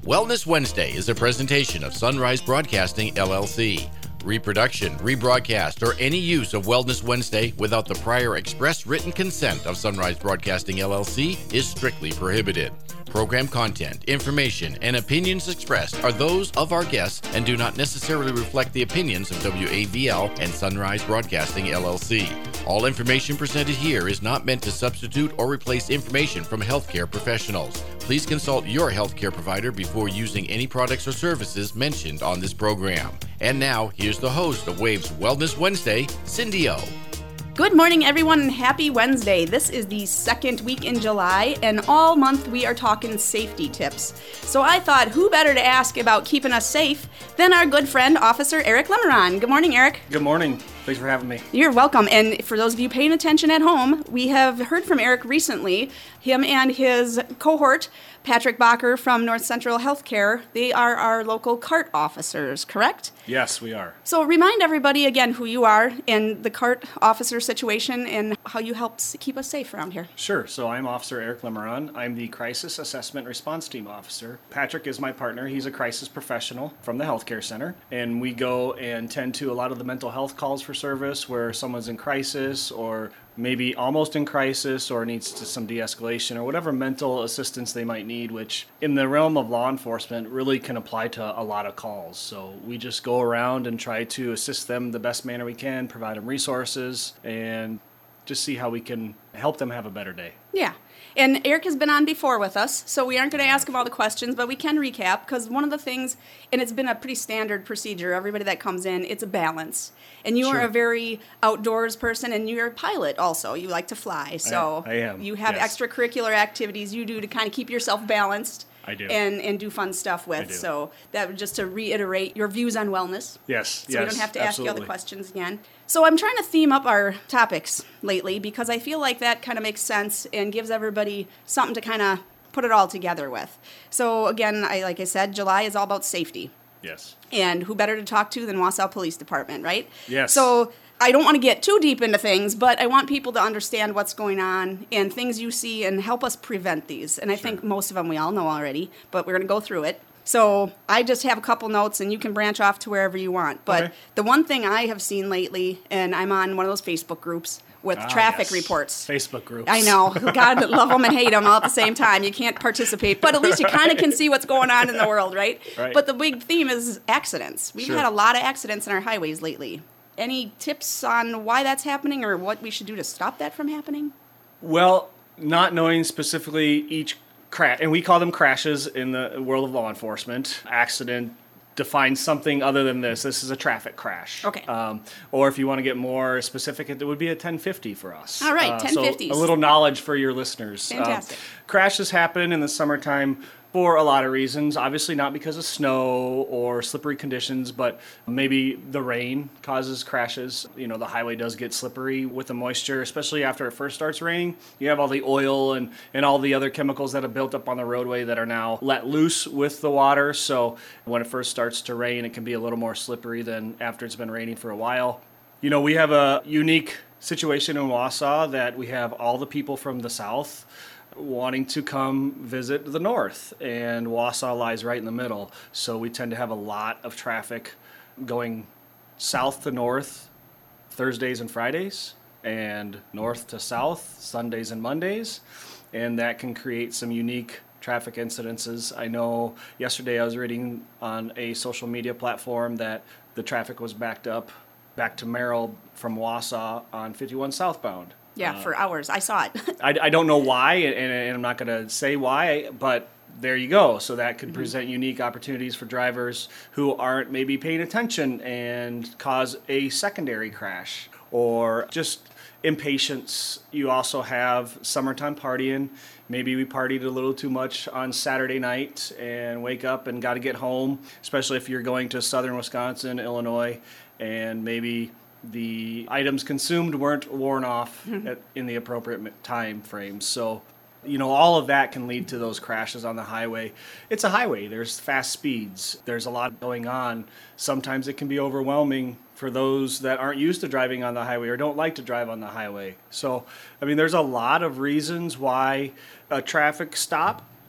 Wellness Wednesday is a presentation of Sunrise Broadcasting, LLC. Reproduction, rebroadcast, or any use of Wellness Wednesday without the prior express written consent of Sunrise Broadcasting, LLC is strictly prohibited. Program content, information, and opinions expressed are those of our guests and do not necessarily reflect the opinions of WAVL and Sunrise Broadcasting, LLC. All information presented here is not meant to substitute or replace information from healthcare professionals. Please consult your healthcare provider before using any products or services mentioned on this program. And now, here's the host of Wave's Wellness Wednesday, Cindy O. Good morning, everyone, and happy Wednesday. This is the second week in July, and all month we are talking safety tips. So I thought, who better to ask about keeping us safe than our good friend, Officer Eric Lemeron. Good morning, Eric. Good morning. Thanks for having me. You're welcome. And for those of you paying attention at home, we have heard from Eric recently. Him and his cohort, Patrick Bacher from North Central Healthcare, they are our local CART officers, correct? Yes, we are. So remind everybody again who you are and the CART officer situation and how you help keep us safe around here. Sure. So I'm Officer Eric Lemeron. I'm the Crisis Assessment Response Team Officer. Patrick is my partner. He's a crisis professional from the healthcare center. And we go and tend to a lot of the mental health calls for service where someone's in crisis or maybe almost in crisis or needs some de-escalation or whatever mental assistance they might need, which in the realm of law enforcement really can apply to a lot of calls. So we just go around and try to assist them the best manner we can, provide them resources, and just see how we can help them have a better day. Yeah. And Eric has been on before with us, so we aren't going to ask him all the questions, but we can recap, because one of the things, and it's been a pretty standard procedure, everybody that comes in, it's a balance. And you are a very outdoors person, and you're a pilot also. You like to fly, so I am. You have extracurricular activities you do to kind of keep yourself balanced. I do. And do fun stuff with. I do. So that was just to reiterate your views on wellness. Yes, So we don't have to ask you all the absolutely. questions again. So I'm trying to theme up our topics lately because I feel like that kind of makes sense and gives everybody something to kind of put it all together with. So again, like I said, July is all about safety. Yes. And who better to talk to than Wausau Police Department, right? Yes. So I don't want to get too deep into things, but I want people to understand what's going on and things you see and help us prevent these. And I think most of them we all know already, but we're going to go through it. So I just have a couple notes, and you can branch off to wherever you want. But The one thing I have seen lately, and I'm on one of those Facebook groups with traffic reports. Facebook groups. I know. God, love them and hate them all at the same time. You can't participate, but at least you kind of can see what's going on in the world, right? But the big theme is accidents. We've had a lot of accidents in our highways lately. Any tips on why that's happening or what we should do to stop that from happening? Well, not knowing specifically each crash, and we call them crashes in the world of law enforcement. Accident defines something other than this. This is a traffic crash. Okay. Or if you want to get more specific, it would be a 1050 for us. All right, 1050s. So a little knowledge for your listeners. Fantastic. Crashes happen in the summertime for a lot of reasons. Obviously not because of snow or slippery conditions, but maybe the rain causes crashes. You know, the highway does get slippery with the moisture, especially after it first starts raining. You have all the oil and all the other chemicals that have built up on the roadway that are now let loose with the water. So when it first starts to rain, it can be a little more slippery than after it's been raining for a while. You know, we have a unique situation in Wausau that we have all the people from the south wanting to come visit the north, and Wausau lies right in the middle. So we tend to have a lot of traffic going south to north Thursdays and Fridays, and north to south Sundays and Mondays, and that can create some unique traffic incidences. I know yesterday I was reading on a social media platform that the traffic was backed up back to Merrill from Wausau on 51 southbound. Yeah, for hours. I saw it. I don't know why, and I'm not going to say why, but there you go. So that could present unique opportunities for drivers who aren't maybe paying attention and cause a secondary crash or just impatience. You also have summertime partying. Maybe we partied a little too much on Saturday night and wake up and got to get home, especially if you're going to southern Wisconsin, Illinois, and maybe the items consumed weren't worn off in the appropriate time frames. So, you know, all of that can lead to those crashes on the highway. It's a highway. There's fast speeds. There's a lot going on. Sometimes it can be overwhelming for those that aren't used to driving on the highway or don't like to drive on the highway. So, I mean, there's a lot of reasons why a traffic stop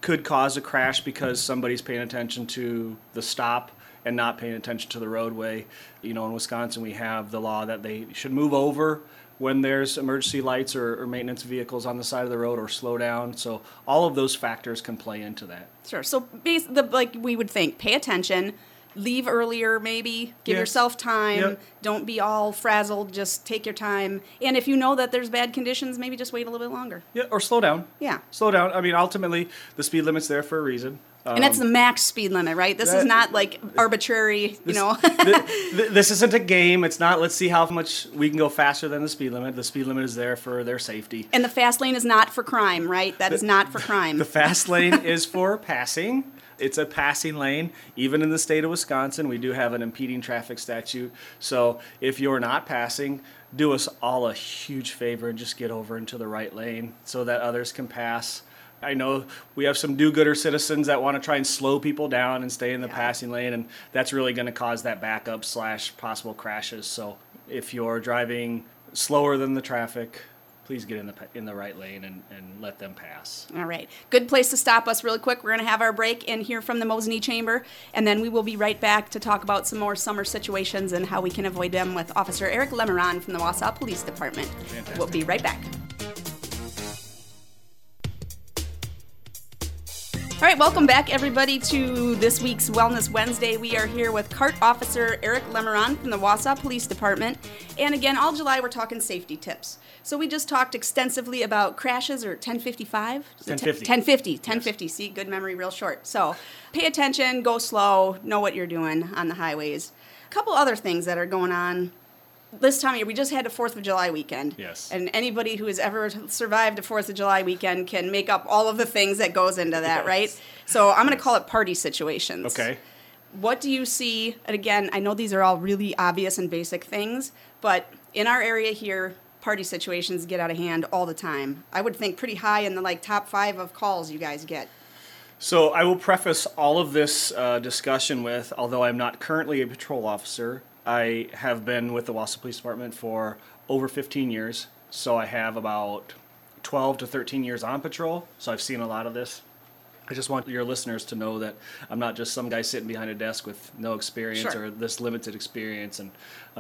could cause a crash because somebody's paying attention to the stop and not paying attention to the roadway. You know, in Wisconsin, we have the law that they should move over when there's emergency lights or maintenance vehicles on the side of the road, or slow down. So all of those factors can play into that. Sure. So like we would think, pay attention, leave earlier maybe, give Yes. yourself time, Yep. don't be all frazzled, just take your time. And if you know that there's bad conditions, maybe just wait a little bit longer. Yeah, or slow down. Yeah. Slow down. I mean, ultimately, the speed limit's there for a reason. And that's the max speed limit, right? This is that- not like arbitrary, you know. This isn't a game. It's not, let's see how much we can go faster than the speed limit. The speed limit is there for their safety. And the fast lane is not for crime, right? That is not for crime. The fast lane is for passing. It's a passing lane. Even in the state of Wisconsin, we do have an impeding traffic statute. So if you're not passing, do us all a huge favor and just get over into the right lane so that others can pass. I know we have some do-gooder citizens that want to try and slow people down and stay in the passing lane, and that's really going to cause that backup / possible crashes. So if you're driving slower than the traffic, please get in the right lane and let them pass. All right. Good place to stop us really quick. We're going to have our break and hear from the Mosinee Chamber, and then we will be right back to talk about some more summer situations and how we can avoid them with Officer Eric Lemeron from the Wausau Police Department. Fantastic. We'll be right back. All right, welcome back, everybody, to this week's Wellness Wednesday. We are here with CART Officer Eric Lemeron from the Wausau Police Department. And again, all July, we're talking safety tips. So we just talked extensively about crashes, or 1055? 1050. 1050. See, good memory, real short. So pay attention, go slow, know what you're doing on the highways. A couple other things that are going on this time of year. We just had a 4th of July weekend. Yes. And anybody who has ever survived a 4th of July weekend can make up all of the things that goes into that, Yes. right? So I'm going to call it party situations. Okay. What do you see? And again, I know these are all really obvious and basic things, but in our area here, party situations get out of hand all the time. I would think pretty high in the top 5 of calls you guys get. So I will preface all of this discussion with, although I'm not currently a patrol officer, I have been with the Wausau Police Department for over 15 years. So I have about 12 to 13 years on patrol. So I've seen a lot of this. I just want your listeners to know that I'm not just some guy sitting behind a desk with no experience Sure. or this limited experience. And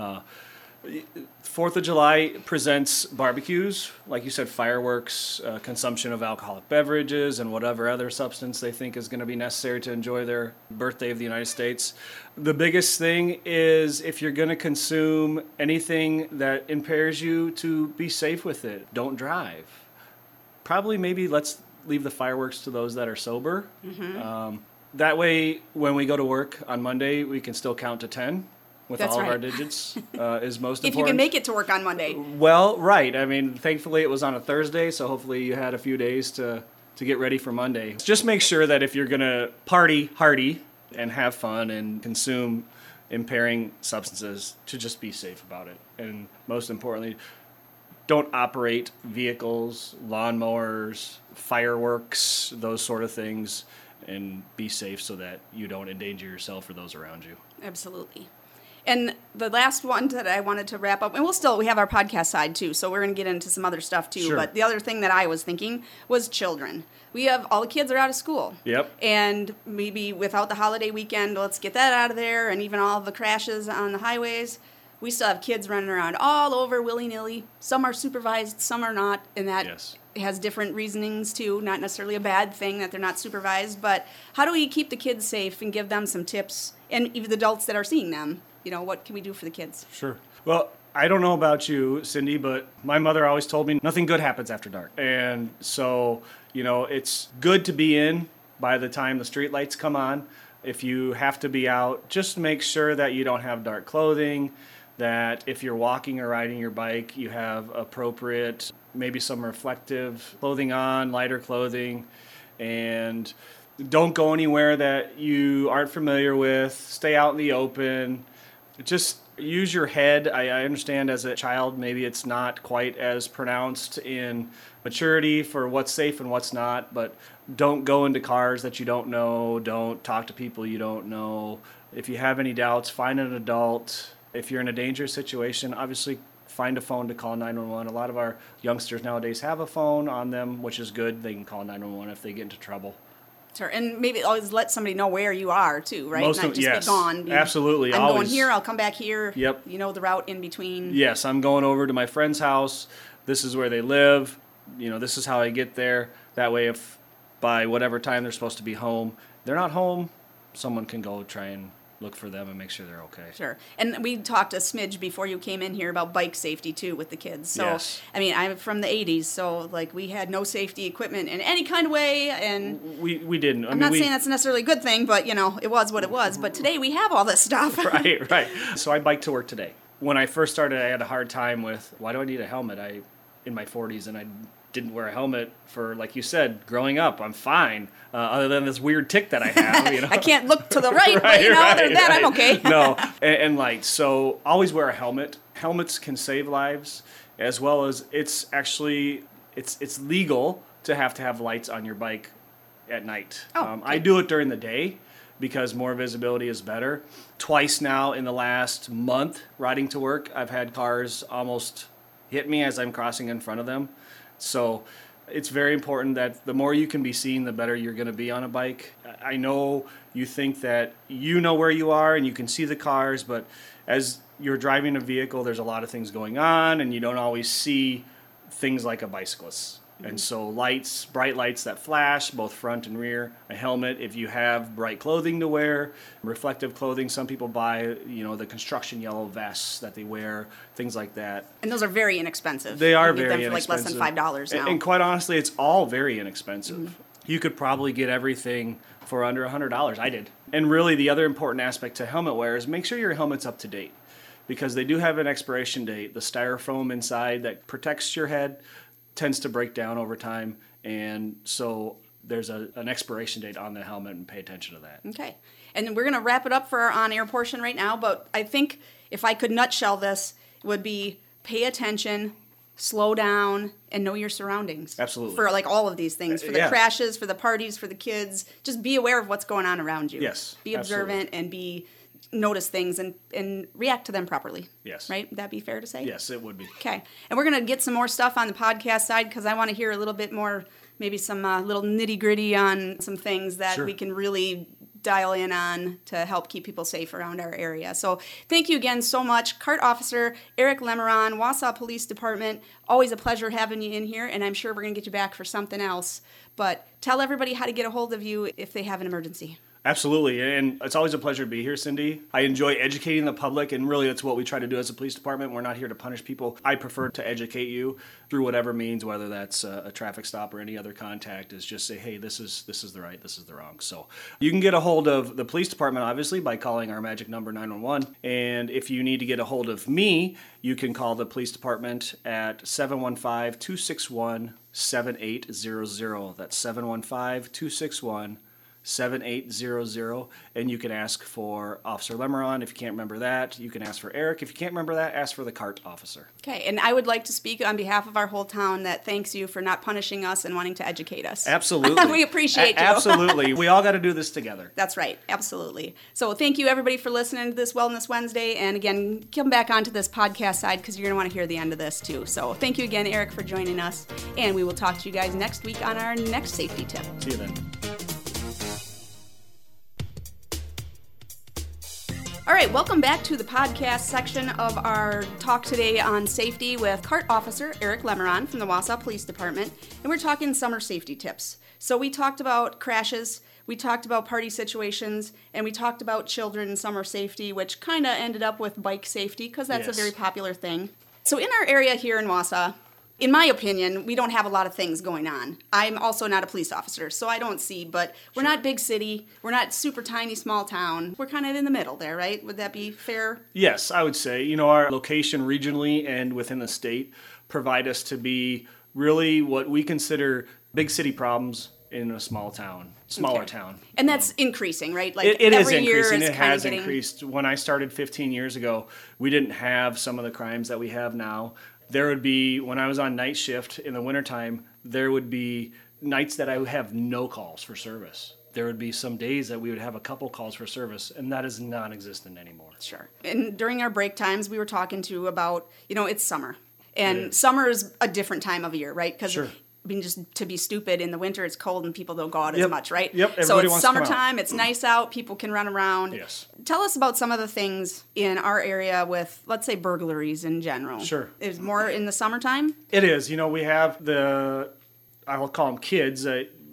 4th of July presents barbecues, like you said, fireworks, consumption of alcoholic beverages, and whatever other substance they think is going to be necessary to enjoy their birthday of the United States. The biggest thing is, if you're going to consume anything that impairs you, to be safe with it. Don't drive. Probably maybe let's leave the fireworks to those that are sober. That way, when we go to work on Monday, we can still count to 10. With That's all of our right. digits is most If important. you can make it to work on Monday. Well, right. I mean, thankfully it was on a Thursday, so hopefully you had a few days to get ready for Monday. Just make sure that if you're going to party hardy and have fun and consume impairing substances, to just be safe about it. And most importantly, don't operate vehicles, lawnmowers, fireworks, those sort of things, and be safe so that you don't endanger yourself or those around you. Absolutely. And the last one that I wanted to wrap up, and we have our podcast side too, so we're going to get into some other stuff too. Sure. But the other thing that I was thinking was children. We have all the kids are out of school. Yep. And maybe without the holiday weekend, let's get that out of there, and even all the crashes on the highways. We still have kids running around all over willy-nilly. Some are supervised, some are not, and that Yes. has different reasonings too. Not necessarily a bad thing that they're not supervised, but how do we keep the kids safe and give them some tips, and even the adults that are seeing them? What can we do for the kids? Sure. Well, I don't know about you, Cindy, but my mother always told me nothing good happens after dark. And so, it's good to be in by the time the street lights come on. If you have to be out, just make sure that you don't have dark clothing, that if you're walking or riding your bike, you have appropriate, maybe some reflective clothing on, lighter clothing, and don't go anywhere that you aren't familiar with. Stay out in the open. Just use your head. I understand as a child, maybe it's not quite as pronounced in maturity for what's safe and what's not, but don't go into cars that you don't know. Don't talk to people you don't know. If you have any doubts, find an adult. If you're in a dangerous situation, obviously find a phone to call 911. A lot of our youngsters nowadays have a phone on them, which is good. They can call 911 if they get into trouble. Sure, and maybe always let somebody know where you are too, right? Most Not of- just yes, be gone. absolutely, I'm always. going here. I'll come back here. Yep. You know the route in between. Yes, I'm going over to my friend's house. This is where they live. This is how I get there. That way, if by whatever time they're supposed to be home, they're not home, someone can go try and look for them and make sure they're okay. Sure. And we talked a smidge before you came in here about bike safety too with the kids. So, Yes. I mean, I'm from the 80s, so like we had no safety equipment in any kind of way. And We didn't. I'm not saying that's necessarily a good thing, but it was what it was. But today we have all this stuff. Right. So I biked to work today. When I first started, I had a hard time with, why do I need a helmet? In my 40s, and I didn't wear a helmet for, like you said, growing up. I'm fine, other than this weird tick that I have. I can't look to the right, but other than that, I'm okay. No, and so always wear a helmet. Helmets can save lives, as well as it's actually it's legal to have lights on your bike at night. Oh, okay. I do it during the day because more visibility is better. Twice now in the last month riding to work, I've had cars almost hit me as I'm crossing in front of them. So it's very important that the more you can be seen, the better you're going to be on a bike. I know you think that you know where you are and you can see the cars, but as you're driving a vehicle, there's a lot of things going on, and you don't always see things like a bicyclist. And so lights, bright lights that flash, both front and rear, a helmet, if you have bright clothing to wear, reflective clothing, some people buy, the construction yellow vests that they wear, things like that. And those are very inexpensive. They are You get very them for inexpensive. like less than $5 now. And quite honestly, it's all very inexpensive. You could probably get everything for under $100. I did. And really the other important aspect to helmet wear is make sure your helmet's up to date, because they do have an expiration date. The styrofoam inside that protects your head tends to break down over time, and so there's an expiration date on the helmet, and pay attention to that. Okay. And we're going to wrap it up for our on-air portion right now, but I think if I could nutshell this, it would be pay attention, slow down, and know your surroundings. Absolutely. For like all of these things, for the Yeah. crashes, for the parties, for the kids. Just be aware of what's going on around you. Yes, Be observant and notice things and react to them properly. Yes. Right? Would that be fair to say? Yes, it would be. Okay. And we're going to get some more stuff on the podcast side because I want to hear a little bit more, maybe some little nitty gritty on some things that Sure. we can really dial in on to help keep people safe around our area. So thank you again so much. CART Officer Eric Lemeron, Wausau Police Department. Always a pleasure having you in here, and I'm sure we're going to get you back for something else. But tell everybody how to get a hold of you if they have an emergency. Absolutely, and it's always a pleasure to be here, Cindy. I enjoy educating the public, and really that's what we try to do as a police department. We're not here to punish people. I prefer to educate you through whatever means, whether that's a traffic stop or any other contact, is just say, hey, this is the right, this is the wrong. So you can get a hold of the police department, obviously, by calling our magic number 911. And if you need to get a hold of me, you can call the police department at 715-261-7800. That's 715-261-7800. 7800, and you can ask for Officer Lemeron. If you can't remember that, you can ask for Eric. If you can't remember that, ask for the CART officer. Okay, and I would like to speak on behalf of our whole town that thanks you for not punishing us and wanting to educate us. Absolutely. We appreciate you. Absolutely. We all got to do this together. That's right, absolutely. So thank you everybody for listening to this Wellness Wednesday, and again, come back onto this podcast side because you're going to want to hear the end of this too. So thank you again, Eric, for joining us, and we will talk to you guys next week on our next safety tip. See you then. All right, welcome back to the podcast section of our talk today on safety with CART Officer Eric Lemeron from the Wausau Police Department, and we're talking summer safety tips. So we talked about crashes, we talked about party situations, and we talked about children and summer safety, which kind of ended up with bike safety because that's Yes. a very popular thing. So in our area here in Wausau, in my opinion, we don't have a lot of things going on. I'm also not a police officer, so I don't see, but we're not big city. We're not super tiny, small town. We're kind of in the middle there, right? Would that be fair? Yes, I would say, our location regionally and within the state provide us to be really what we consider big city problems in a smaller town. And that's increasing, right? Like It is every year increasing. it's It kind has of getting... increased. When I started 15 years ago, we didn't have some of the crimes that we have now. There would be, when I was on night shift in the wintertime, there would be nights that I would have no calls for service. There would be some days that we would have a couple calls for service, and that is non-existent anymore. Sure. And during our break times, we were talking about, it's summer. And summer is a different time of year, right? Because Sure. being just to be stupid. In the winter, it's cold and people don't go out as Yep. much, right? Yep, So everybody it's wants to come out. summertime, it's nice out, people can run around. Yes. Tell us about some of the things in our area with, let's say, burglaries in general. Sure. Is more in the summertime? It is. We have I'll call them kids,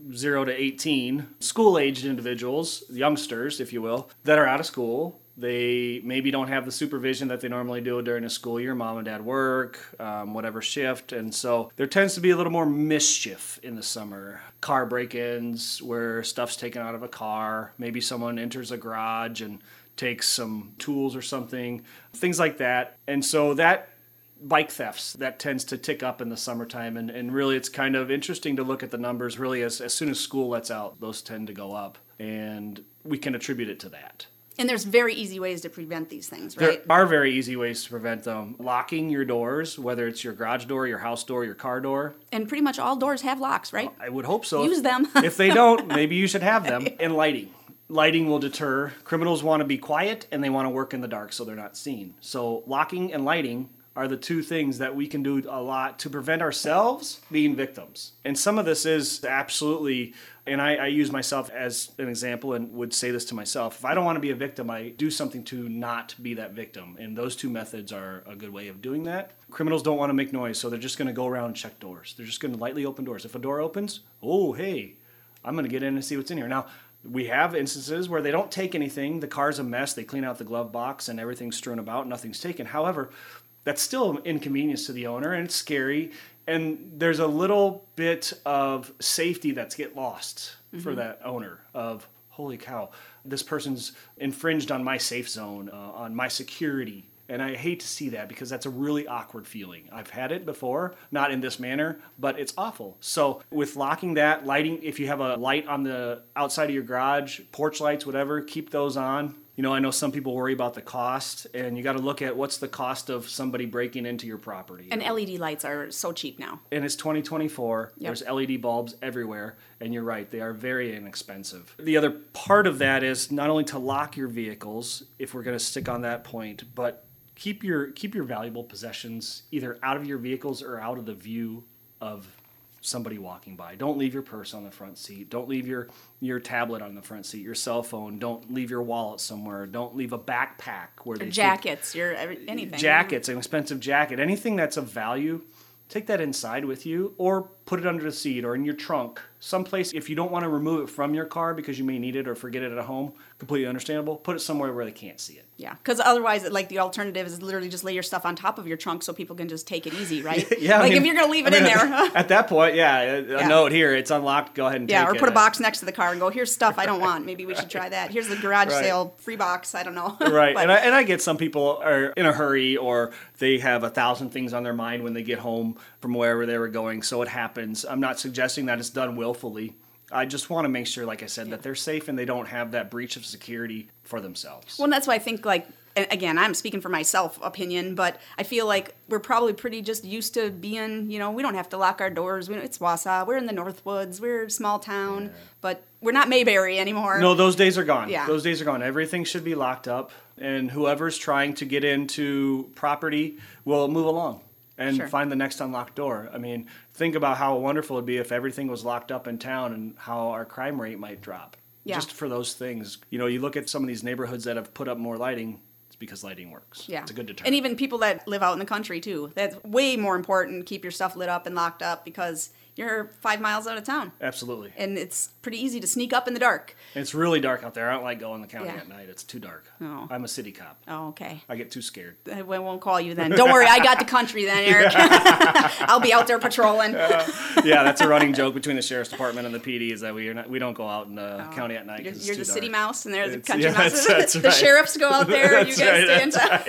0 to 18, school-aged individuals, youngsters, if you will, that are out of school. They maybe don't have the supervision that they normally do during a school year. Mom and dad work, whatever shift. And so there tends to be a little more mischief in the summer. Car break-ins where stuff's taken out of a car. Maybe someone enters a garage and takes some tools or something. Things like that. And so that bike thefts, that tends to tick up in the summertime. And really it's kind of interesting to look at the numbers. Really, as soon as school lets out, those tend to go up. And we can attribute it to that. And there's very easy ways to prevent these things, right? There are very easy ways to prevent them. Locking your doors, whether it's your garage door, your house door, your car door. And pretty much all doors have locks, right? I would hope so. Use them. If they don't, maybe you should have them. And lighting. Lighting will deter. Criminals want to be quiet and they want to work in the dark so they're not seen. So locking and lighting are the two things that we can do a lot to prevent ourselves being victims. And some of this is absolutely, and I use myself as an example and would say this to myself, if I don't want to be a victim, I do something to not be that victim. And those two methods are a good way of doing that. Criminals don't want to make noise, so they're just going to go around and check doors. They're just going to lightly open doors. If a door opens, oh, hey, I'm going to get in and see what's in here. Now, we have instances where they don't take anything. The car's a mess. They clean out the glove box and everything's strewn about. Nothing's taken. However, that's still an inconvenience to the owner, and it's scary. And there's a little bit of safety that's get lost for that owner of, holy cow, this person's infringed on my safe zone, on my security. And I hate to see that because that's a really awkward feeling. I've had it before, not in this manner, but it's awful. So with locking that, lighting, if you have a light on the outside of your garage, porch lights, whatever, keep those on. I know some people worry about the cost, and you got to look at what's the cost of somebody breaking into your property. And LED lights are so cheap now. And it's 2024. Yep. There's LED bulbs everywhere, and you're right, they are very inexpensive. The other part of that is not only to lock your vehicles, if we're going to stick on that point, but keep your valuable possessions either out of your vehicles or out of the view of somebody walking by. Don't leave your purse on the front seat. Don't leave your tablet on the front seat, your cell phone. Don't leave your wallet somewhere. Don't leave a backpack where they jackets, anything. Jackets, an expensive jacket, anything that's of value, take that inside with you or put it under the seat or in your trunk. Someplace, if you don't want to remove it from your car because you may need it or forget it at home, completely understandable. Put it somewhere where they can't see it. Yeah, because otherwise, the alternative is literally just lay your stuff on top of your trunk so people can just take it easy, right? Yeah, if you're going to leave it in there. At that point, a note here, it's unlocked, go ahead and take it. Yeah, or put a box next to the car and go, here's stuff I don't want. Maybe we should try that. Here's the garage sale, free box, I don't know. Right, and I get some people are in a hurry or they have 1,000 things on their mind when they get home from wherever they were going, so it happens. I'm not suggesting that it's done willfully. I just want to make sure, like I said, that they're safe and they don't have that breach of security for themselves. Well, and that's why I think, and again, I'm speaking for myself opinion, but I feel like we're probably pretty just used to being, we don't have to lock our doors. It's Wausau. We're in the Northwoods. We're a small town, but we're not Mayberry anymore. No, those days are gone. Yeah. Those days are gone. Everything should be locked up, and whoever's trying to get into property will move along and find the next unlocked door. I mean, think about how wonderful it would be if everything was locked up in town and how our crime rate might drop. Yeah. Just for those things. You look at some of these neighborhoods that have put up more lighting, it's because lighting works. Yeah. It's a good deterrent. And even people that live out in the country, too. That's way more important, keep your stuff lit up and locked up because you're 5 miles out of town. Absolutely. And it's pretty easy to sneak up in the dark. It's really dark out there. I don't like going to the county Yeah. at night. It's too dark. Oh. I'm a city cop. Oh, okay. I get too scared. I won't call you then. Don't worry, I got the country then, Eric. I'll be out there patrolling. Yeah, that's a running joke between the sheriff's department and the PD is that we don't go out in the county at night. You're the city dark. mouse, and they're the It's- country yeah, mouse. that's The right. sheriffs go out there, and you guys stay in town.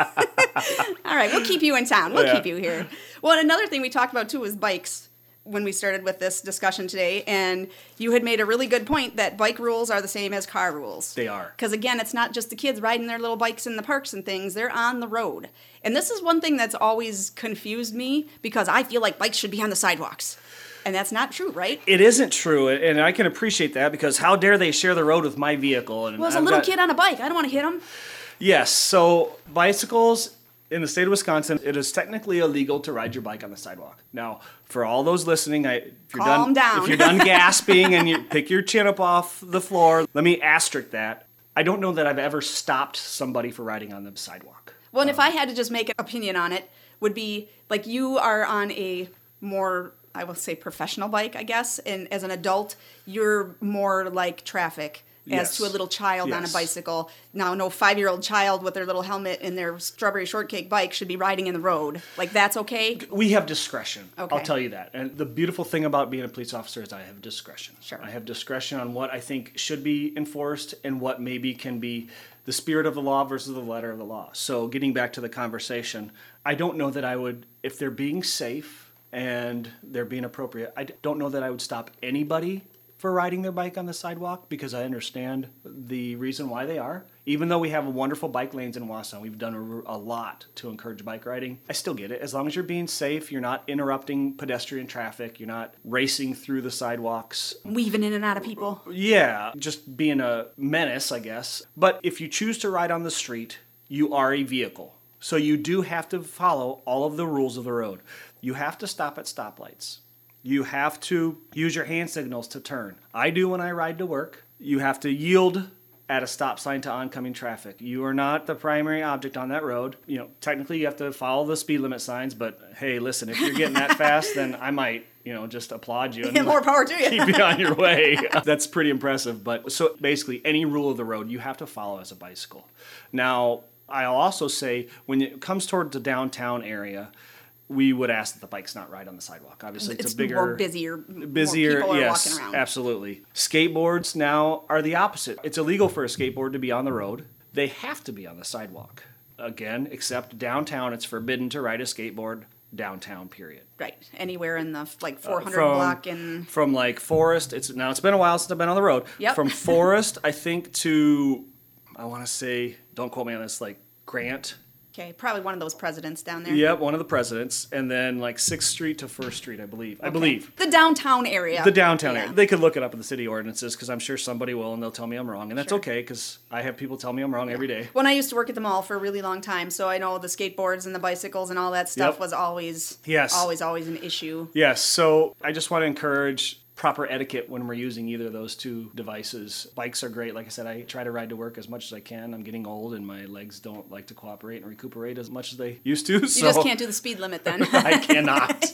Right. All right, we'll keep you in town. We'll Yeah. keep you here. Well, and another thing we talked about too was bikes when we started with this discussion today, and you had made a really good point that bike rules are the same as car rules. They are. Because again, it's not just the kids riding their little bikes in the parks and things, they're on the road. And this is one thing that's always confused me because I feel like bikes should be on the sidewalks. And that's not true, right? It isn't true, and I can appreciate that because how dare they share the road with my vehicle? And Well, as a little kid on a bike, I don't want to hit them. Yes, so bicycles, In the state of Wisconsin, it is technically illegal to ride your bike on the sidewalk. Now, for all those listening, if you're done gasping and you pick your chin up off the floor, let me asterisk that. I don't know that I've ever stopped somebody for riding on the sidewalk. Well, and if I had to just make an opinion on it, would be like you are on a more, I will say, professional bike, I guess, and as an adult, you're more like traffic. As to a little child on a bicycle. Now, no 5-year-old child with their little helmet and their strawberry shortcake bike should be riding in the road. Like, that's okay? We have discretion. Okay. I'll tell you that. And the beautiful thing about being a police officer is I have discretion. Sure. I have discretion on what I think should be enforced and what maybe can be the spirit of the law versus the letter of the law. So getting back to the conversation, I don't know that I would, if they're being safe and they're being appropriate, I don't know that I would stop anybody for riding their bike on the sidewalk, because I understand the reason why they are. Even though we have wonderful bike lanes in Wausau, we've done a lot to encourage bike riding. I still get it. As long as you're being safe, you're not interrupting pedestrian traffic, you're not racing through the sidewalks. Weaving in and out of people. Yeah, just being a menace, I guess. But if you choose to ride on the street, you are a vehicle. So you do have to follow all of the rules of the road. You have to stop at stoplights. You have to use your hand signals to turn. I do when I ride to work. You have to yield at a stop sign to oncoming traffic. You are not the primary object on that road. You know, technically you have to follow the speed limit signs, but hey, listen, if you're getting that fast, then I might, just applaud you. And more power to you. Keep you on your way. That's pretty impressive. But so basically any rule of the road you have to follow as a bicycle. Now, I'll also say when it comes toward the downtown area, we would ask that the bikes not ride on the sidewalk. Obviously, it's a bigger, more busier. More people yes, are walking around. Absolutely. Skateboards now are the opposite. It's illegal for a skateboard to be on the road. They have to be on the sidewalk. Again, except downtown, it's forbidden to ride a skateboard downtown. Period. Right. Anywhere in the 400 block and from Forest. It's been a while since I've been on the road. Yep. From Forest, I think to, I want to say, don't quote me on this, Grant. Okay, probably one of those presidents down there. Yep, one of the presidents. And then 6th Street to 1st Street, I believe. Okay. I believe. The downtown area. The downtown area. They could look it up in the city ordinances, because I'm sure somebody will, and they'll tell me I'm wrong. And that's okay, because I have people tell me I'm wrong every day. When I used to work at the mall for a really long time, so I know the skateboards and the bicycles and all that stuff was always an issue. Yes, so I just want to encourage proper etiquette when we're using either of those two devices. Bikes are great. Like I said, I try to ride to work as much as I can. I'm getting old and my legs don't like to cooperate and recuperate as much as they used to. You just can't do the speed limit then. I cannot.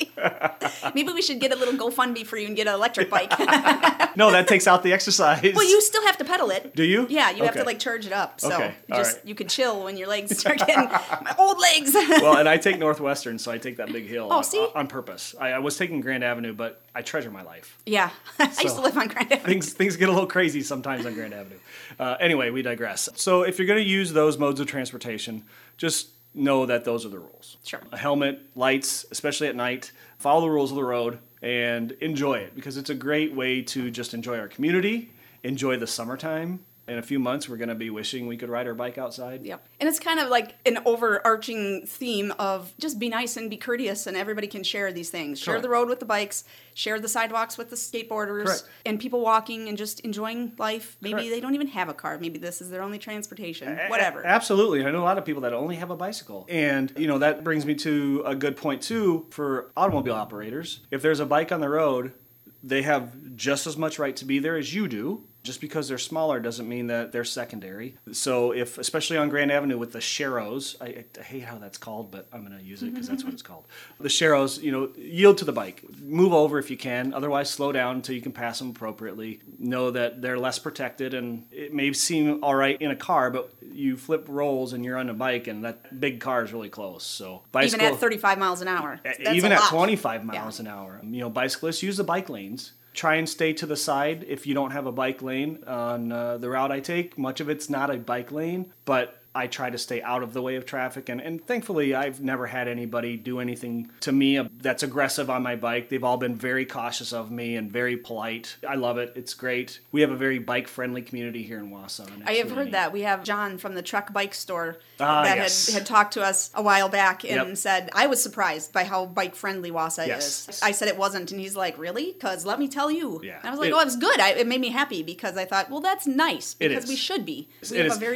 Maybe we should get a little GoFundMe for you and get an electric bike. No, that takes out the exercise. Well, you still have to pedal it. Do you? Yeah, you have to charge it up. So okay. you can chill when your legs start getting my old legs. Well, and I take Northwestern, so I take that big hill on purpose. I was taking Grand Avenue, but I treasure my life. Yeah, I used to live on Grand Avenue. Things get a little crazy sometimes on Grand Avenue. Anyway, we digress. So if you're going to use those modes of transportation, just know that those are the rules. Sure. A helmet, lights, especially at night, follow the rules of the road, and enjoy it, because it's a great way to just enjoy our community, enjoy the summertime. In a few months, we're going to be wishing we could ride our bike outside. Yep. And it's kind of like an overarching theme of just be nice and be courteous, and everybody can share these things. Share Correct. the road with the bikes, share the sidewalks with the skateboarders, Correct. and people walking and just enjoying life. Maybe Correct. they don't even have a car. Maybe this is their only transportation. Whatever. Absolutely. I know a lot of people that only have a bicycle. And, that brings me to a good point, too, for automobile operators. If there's a bike on the road, they have just as much right to be there as you do. Just because they're smaller doesn't mean that they're secondary. So if, especially on Grand Avenue with the Sharrows, I hate how that's called, but I'm going to use it because that's what it's called. The Sharrows, yield to the bike. Move over if you can. Otherwise, slow down until you can pass them appropriately. Know that they're less protected, and it may seem all right in a car, but you flip rolls and you're on a bike, and that big car is really close. So bicycle, even at 35 miles an hour. That's even a at lot. 25 miles an hour. Bicyclists use the bike lanes. Try and stay to the side if you don't have a bike lane on the route I take. Much of it's not a bike lane, but I try to stay out of the way of traffic. And thankfully, I've never had anybody do anything to me that's aggressive on my bike. They've all been very cautious of me and very polite. I love it. It's great. We have a very bike-friendly community here in Wausau. I have heard that. We have John from the Truck Bike Store yes. had talked to us a while back and Yep. said, I was surprised by how bike-friendly Wausau Yes. is. I said it wasn't, and he's like, really? Because let me tell you. Yeah. And I was like, it was good. It made me happy because I thought, well, that's nice, because is. we should be. We It have is. a very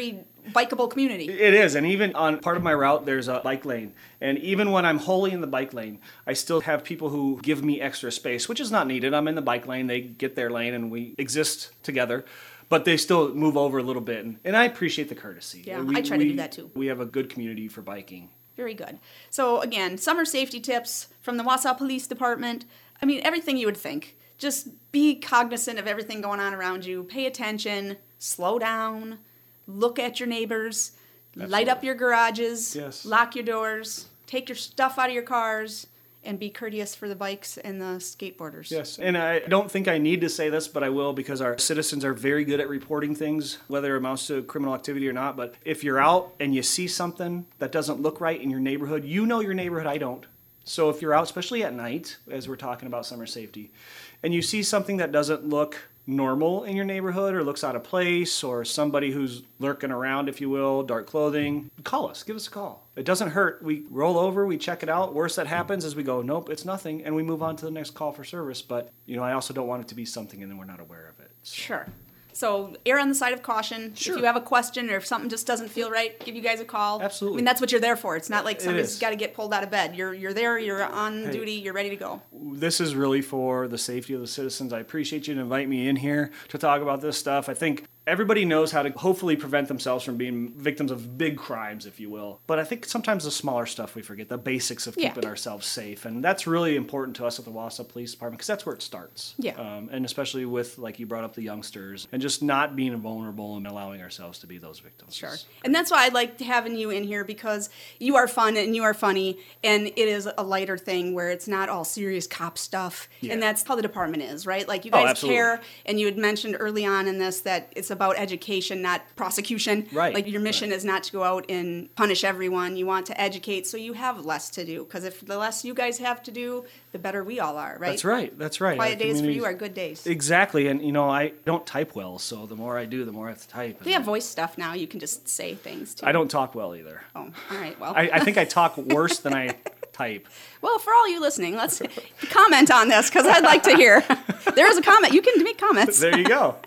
bikeable community. It is, and even on part of my route, there's a bike lane. And even when I'm wholly in the bike lane, I still have people who give me extra space, which is not needed. I'm in the bike lane, they get their lane, and we exist together. But they still move over a little bit, and I appreciate the courtesy. Yeah, I try to do that too. We have a good community for biking. Very good. So again, summer safety tips from the Wausau Police Department. I mean, everything you would think. Just be cognizant of everything going on around you. Pay attention. Slow down. Look at your neighbors. Absolutely. Light up your garages. Yes. Lock your doors. Take your stuff out of your cars. And be courteous for the bikes and the skateboarders. Yes, and I don't think I need to say this, but I will, because our citizens are very good at reporting things, whether it amounts to criminal activity or not. But if you're out and you see something that doesn't look right in your neighborhood, you know your neighborhood, I don't. So if you're out, especially at night, as we're talking about summer safety, and you see something that doesn't look normal in your neighborhood or looks out of place, or somebody who's lurking around, if you will, dark clothing, call us. Give us a call. It doesn't hurt. We roll over, we check it out. Worst that happens is we go, nope, it's nothing, and we move on to the next call for service. But, I also don't want it to be something and then we're not aware of it. So. Sure. So err on the side of caution. Sure. If you have a question or if something just doesn't feel right, give you guys a call. Absolutely. I mean, that's what you're there for. It's not like somebody's got to get pulled out of bed. You're there, you're on duty, you're ready to go. This is really for the safety of the citizens. I appreciate you to invite me in here to talk about this stuff. I think everybody knows how to hopefully prevent themselves from being victims of big crimes, if you will. But I think sometimes the smaller stuff we forget, the basics of keeping ourselves safe. And that's really important to us at the Wausau Police Department, because that's where it starts. Yeah. And especially with, like you brought up, the youngsters, and just not being vulnerable and allowing ourselves to be those victims. Sure. And that's why I like having you in here, because you are fun and you are funny, and it is a lighter thing where it's not all serious cop stuff. Yeah. And that's how the department is, right? Like, you guys care, and you had mentioned early on in this that it's about education, not prosecution. Right. Like, your mission is not to go out and punish everyone. You want to educate, so you have less to do. Because if the less you guys have to do, the better we all are, right? That's right. Quiet days for you are good days. Exactly. And, I don't type well, so the more I do, the more I have to type. They have voice stuff now. You can just say things, too. I don't talk well either. Oh, all right. Well, I think I talk worse than I type. Well, for all you listening, let's comment on this, because I'd like to hear. There is a comment. You can make comments. There you go.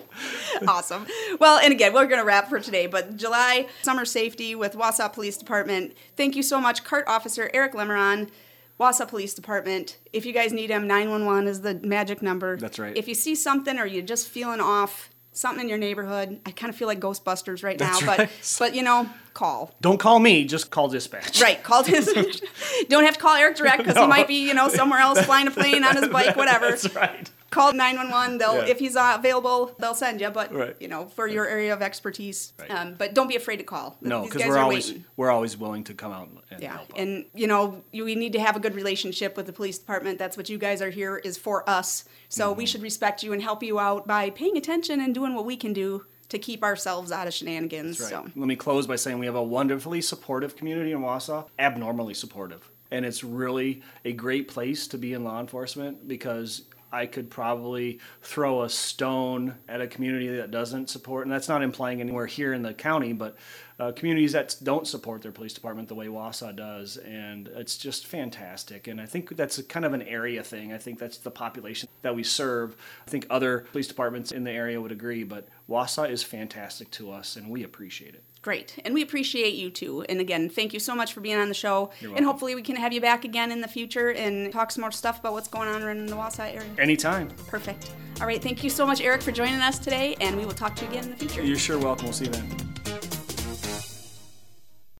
Awesome. Well, and again, we're going to wrap for today, but July Summer Safety with Wausau Police Department. Thank you so much, CART Officer Eric Lemeron, Wausau Police Department. If you guys need him, 911 is the magic number. That's right. If you see something or you're just feeling off, something in your neighborhood, I kind of feel like Ghostbusters right now, right. but call. Don't call me, just call dispatch. Right, call dispatch. Don't have to call Eric direct, because he might be, somewhere else flying a plane on his bike, whatever. That's right. Call 911. If he's available, they'll send you. But right. For your area of expertise. Right. But don't be afraid to call. No, because we're always willing to come out and help out. And we need to have a good relationship with the police department. That's what you guys are here is for us. So we should respect you and help you out by paying attention and doing what we can do to keep ourselves out of shenanigans. That's right. So Let me close by saying we have a wonderfully supportive community in Wausau, abnormally supportive. And it's really a great place to be in law enforcement, because I could probably throw a stone at a community that doesn't support, and that's not implying anywhere here in the county, but communities that don't support their police department the way Wausau does, and it's just fantastic. And I think that's kind of an area thing. I think that's the population that we serve. I think other police departments in the area would agree, but Wausau is fantastic to us, and we appreciate it. Great. And we appreciate you too. And again, thank you so much for being on the show. You're welcome. And hopefully we can have you back again in the future and talk some more stuff about what's going on around in the Wausau area. Anytime. Perfect. All right. Thank you so much, Eric, for joining us today. And we will talk to you again in the future. You're sure welcome. We'll see you then.